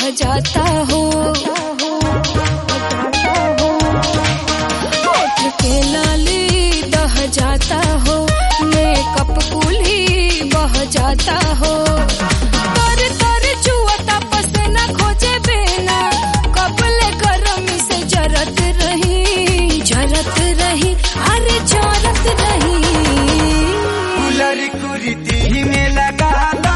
जाता हो, होठ के लाली दह जाता हो, मेकअप कुली बह जाता हो, तर तर चुअता पसीना खोजे बिना, कपले गरमी से जरत रही अरे जरत रही। कूलर कुर्ती में लगा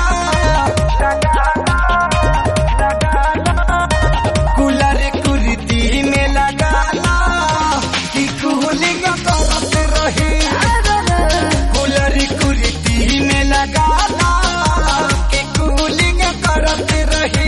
कूलर कुर्ती में लगा कि कूलिंग करत रही, कूलर कुर्ती में लगा कि कूलिंग करत रही।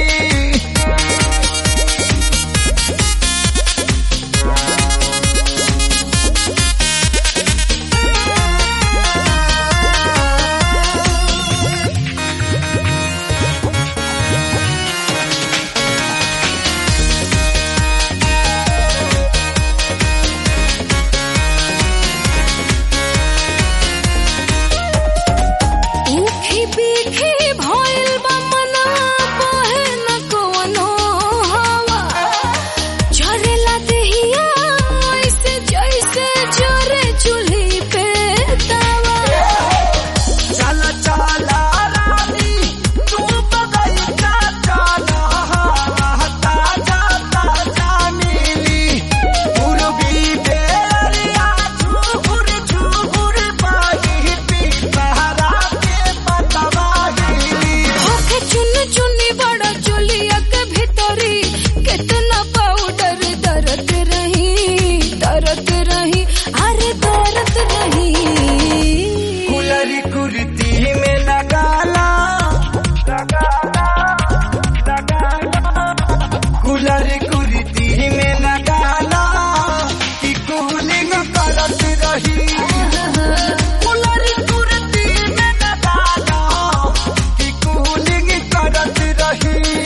कूलर कुर्ती में लगाला कि कूलिंग करत रही, कूलर कुर्ती में लगाला कि कूलिंग करत रही।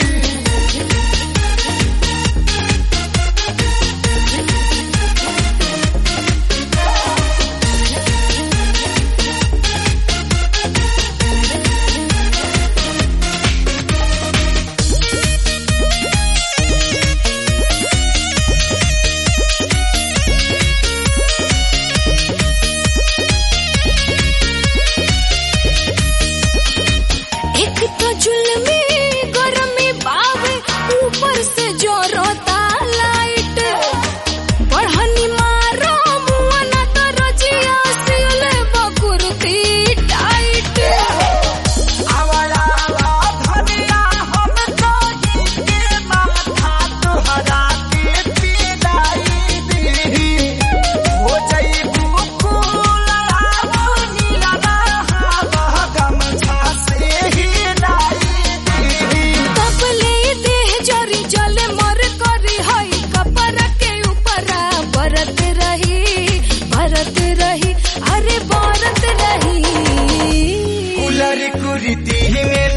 ऊपर से जोरता लाइट, बढ़नी मारो मुआना तो रजिया सिले बकुरती टाइट। आवारा धनिया हम तो के माथा तुहरा के पिलाई दी, हो जाई बुकुला नीला हवा गमछा से ही लाई दी। कपले जरी जले मर करी हई कपड़ा के ऊपरा बरत रही अरे बरत रही। कूलर कुर्ती में